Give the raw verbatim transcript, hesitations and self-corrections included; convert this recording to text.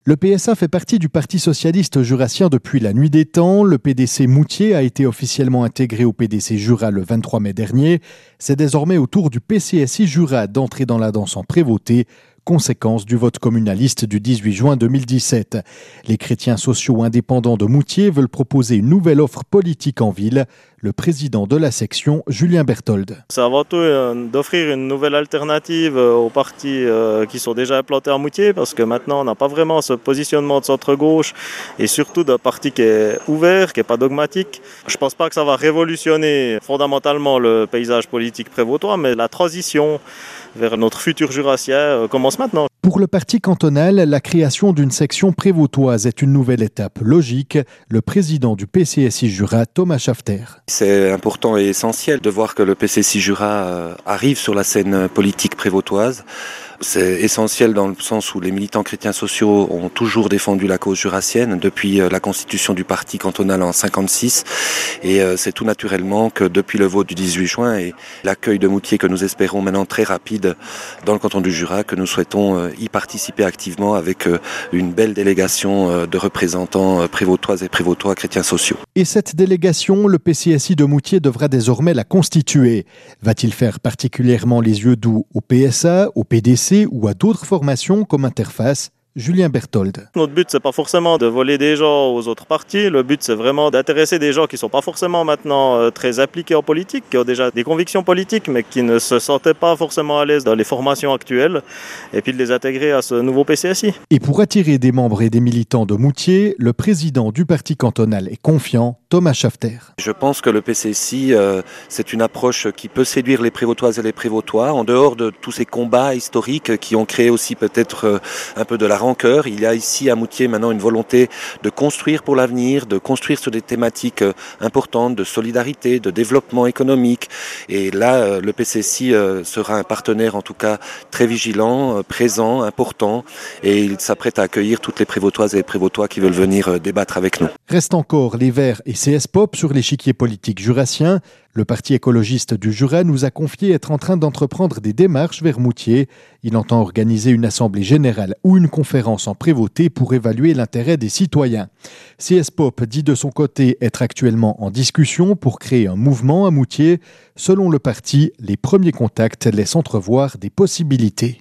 Le P S A fait partie du Parti socialiste jurassien depuis la nuit des temps. Le P D C Moutier a été officiellement intégré au P D C Jura le vingt-trois mai dernier. C'est désormais au tour du P C S I Jura d'entrer dans la danse en prévôté, conséquence du vote communaliste du dix-huit juin deux mille dix-sept. Les chrétiens sociaux indépendants de Moutier veulent proposer une nouvelle offre politique en ville. Le président de la section, Julien Berthold. C'est avant tout d'offrir une nouvelle alternative aux partis qui sont déjà implantés à Moutier, parce que maintenant on n'a pas vraiment ce positionnement de centre-gauche et surtout d'un parti qui est ouvert, qui n'est pas dogmatique. Je ne pense pas que ça va révolutionner fondamentalement le paysage politique prévôtois, mais la transition vers notre futur jurassien commence maintenant. Pour le parti cantonal, la création d'une section prévôtoise est une nouvelle étape logique. Le président du P C S I Jura, Thomas Schafter. C'est important et essentiel de voir que le P C S I Jura arrive sur la scène politique prévôtoise. C'est essentiel dans le sens où les militants chrétiens sociaux ont toujours défendu la cause jurassienne depuis la constitution du parti cantonal en cinquante-six. Et c'est tout naturellement que depuis le vote du dix-huit juin et l'accueil de Moutier que nous espérons maintenant très rapide dans le canton du Jura, que nous souhaitons y participer activement avec une belle délégation de représentants prévôtoises et prévôtois chrétiens sociaux. Et cette délégation, le P C S I de Moutier devra désormais la constituer. Va-t-il faire particulièrement les yeux doux au P S A, au P D C ou à d'autres formations comme Interface? Julien Berthold. Notre but, c'est pas forcément de voler des gens aux autres partis. Le but, c'est vraiment d'intéresser des gens qui sont pas forcément maintenant très impliqués en politique, qui ont déjà des convictions politiques, mais qui ne se sentaient pas forcément à l'aise dans les formations actuelles, et puis de les intégrer à ce nouveau P C S I. Et pour attirer des membres et des militants de Moutier, le président du parti cantonal est confiant, Thomas Schafter. Je pense que le P C S I, euh, c'est une approche qui peut séduire les prévôtoises et les prévôtois, en dehors de tous ces combats historiques qui ont créé aussi peut-être euh, un peu de la rancœur. Il y a ici à Moutier maintenant une volonté de construire pour l'avenir, de construire sur des thématiques euh, importantes de solidarité, de développement économique. Et là, euh, le P C S I euh, sera un partenaire en tout cas très vigilant, euh, présent, important, et il s'apprête à accueillir toutes les prévôtoises et les prévôtois qui veulent venir euh, débattre avec nous. Reste encore les Verts et C S P O P sur l'échiquier politique jurassien. Le Parti écologiste du Jura nous a confié être en train d'entreprendre des démarches vers Moutier. Il entend organiser une assemblée générale ou une conférence en prévôté pour évaluer l'intérêt des citoyens. C S P O P dit de son côté être actuellement en discussion pour créer un mouvement à Moutier. Selon le parti, les premiers contacts laissent entrevoir des possibilités.